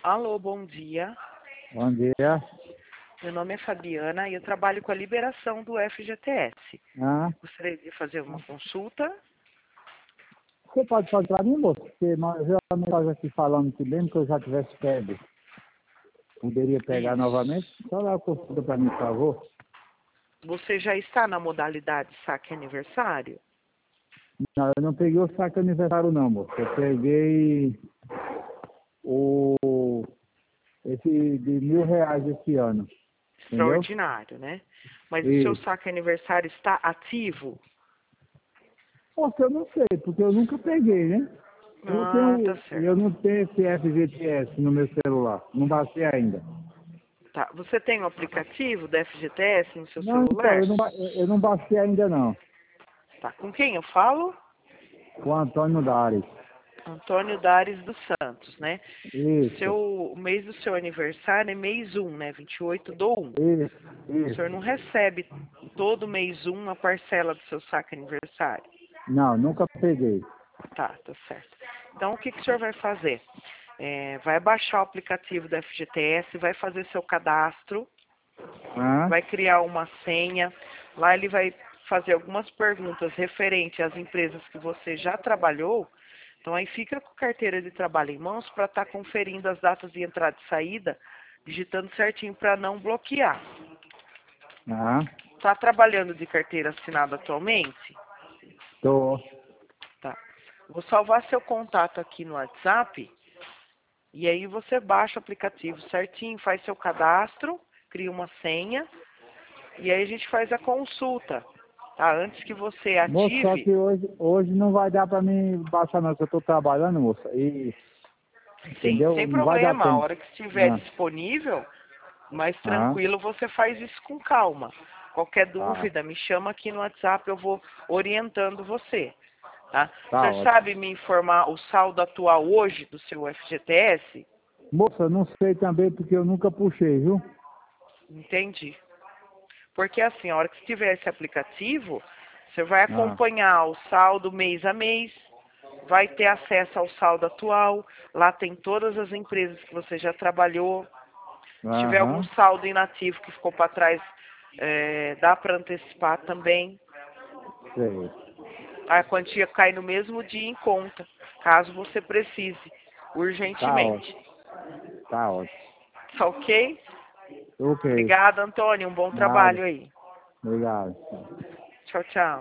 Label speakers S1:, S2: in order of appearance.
S1: Alô, bom dia.
S2: Bom dia.
S1: Meu nome é Fabiana e eu trabalho com a liberação do FGTS.
S2: Ah,
S1: Gostaria de fazer uma consulta.
S2: você pode fazer para mim, moço? Porque nós já a mensagem aqui falando que mesmo que eu já tivesse pego, poderia pegar novamente.
S1: Isso.
S2: Só dá a consulta para mim, por favor.
S1: Você já está na modalidade saque aniversário?
S2: Não, eu não peguei o saque aniversário não, moço. Eu peguei o esse de R$ 1.000 esse ano. Entendeu?
S1: Extraordinário, né? Mas o seu
S2: Isso.
S1: saque aniversário está ativo?
S2: Moço, eu não sei, porque eu nunca peguei, né?
S1: Ah, tá
S2: Eu
S1: certo.
S2: não tenho esse FGTS no meu celular. Não baixei ainda.
S1: Tá. Você tem o aplicativo do FGTS no seu
S2: Não, então,
S1: celular?
S2: eu não baixei ainda não.
S1: Tá. Com quem eu falo?
S2: Com o Antônio Dares.
S1: Antônio Dares dos Santos, né?
S2: Isso,
S1: O mês do seu aniversário é mês 1, né? 28/1. O senhor
S2: isso.
S1: não recebe todo mês uma parcela do seu saque aniversário.
S2: Não, nunca peguei.
S1: Tá certo. Então, o que o senhor vai fazer? Vai baixar o aplicativo do FGTS, vai fazer seu cadastro,
S2: Ah,
S1: vai criar uma senha. Lá ele vai fazer algumas perguntas referentes às empresas que você já trabalhou. Então, aí fica com carteira de trabalho em mãos para estar conferindo as datas de entrada e saída, digitando certinho para não bloquear.
S2: ah,
S1: Está trabalhando de carteira assinada atualmente?
S2: tô.
S1: Tá. Vou salvar seu contato aqui no WhatsApp e aí você baixa o aplicativo certinho, faz seu cadastro, cria uma senha e aí a gente faz a consulta, tá? Antes que você
S2: Moço, só
S1: ative,
S2: que hoje não vai dar pra mim baixar não, que eu tô trabalhando, moça. E,
S1: sim,
S2: entendeu?
S1: sem
S2: Não vai dar
S1: problema, a
S2: tempo.
S1: hora que estiver
S2: Ah,
S1: disponível, mais
S2: ah,
S1: tranquilo, você faz isso com calma. Qualquer
S2: tá.
S1: dúvida, me chama aqui no WhatsApp, eu vou orientando você. Tá? O
S2: Tá
S1: senhor
S2: ótimo.
S1: sabe me informar o saldo atual hoje do seu FGTS?
S2: Moça, não sei também porque eu nunca puxei, viu?
S1: Entendi. Porque assim, a hora que tiver esse aplicativo, você vai
S2: Ah,
S1: acompanhar o saldo mês a mês, vai ter acesso ao saldo atual, lá tem todas as empresas que você já trabalhou. Se tiver algum
S2: aham,
S1: saldo inativo que ficou para trás, dá para antecipar também.
S2: sei.
S1: A quantia cai no mesmo dia em conta, caso você precise,
S2: Tá
S1: urgentemente.
S2: ótimo, tá ótimo.
S1: Tá ok?
S2: Ok,
S1: Obrigada, Antônio. Um bom
S2: nada.
S1: trabalho aí.
S2: Obrigado.
S1: Tchau, tchau.